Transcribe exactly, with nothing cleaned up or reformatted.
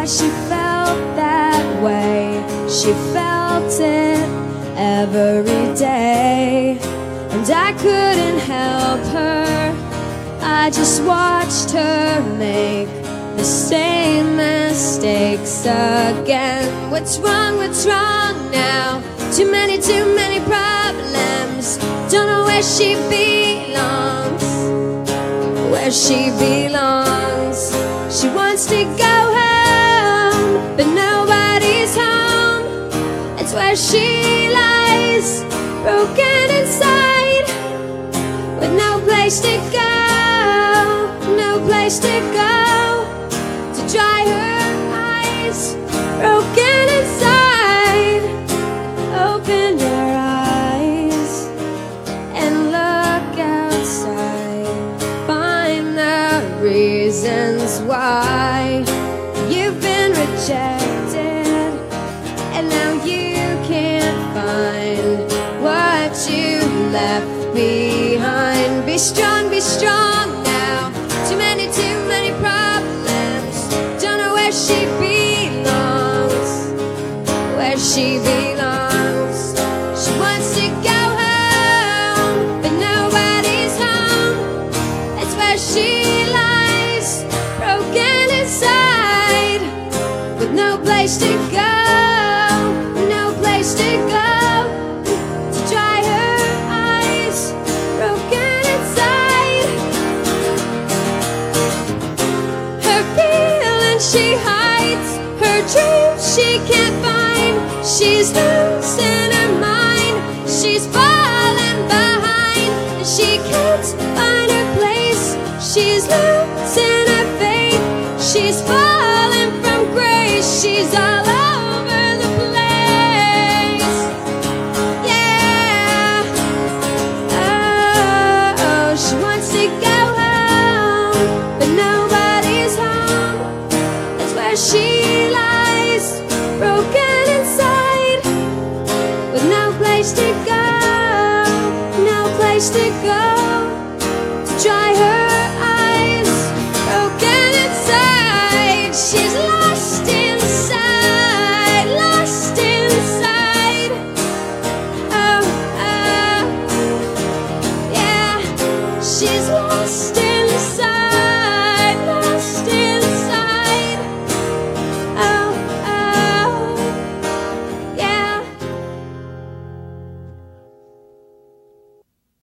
she felt that way. She felt it every day, and I couldn't help her. I just watched her make the same mistakes again. What's wrong, what's wrong now? Too many, too many problems. Don't know where she belongs, where she belongs. She wants to go home, but nobody's home. It's where she lies, broken inside, with no place to go, no place to go to dry her eyes, broken inside. Open your eyes and look outside. Find the reasons why you've been rejected, and now you can't find what you left behind. Be strong, be strong now. Too many, too many problems. Don't know where she belongs, where she belongs. She wants to go home, but nobody's home. It's where she lies, broken inside, with no place to go, no place to go to dry her eyes, broken inside. Her feelings she hides, her dreams she can't find. She's losing her mind, she's falling behind, and she can't find her place. She's losing her faith, she's falling from grace. She's all over the place, yeah. Oh, oh, she wants to go home, but nobody's home. That's where she lies, broken inside, with no place to go, no place to go to dry her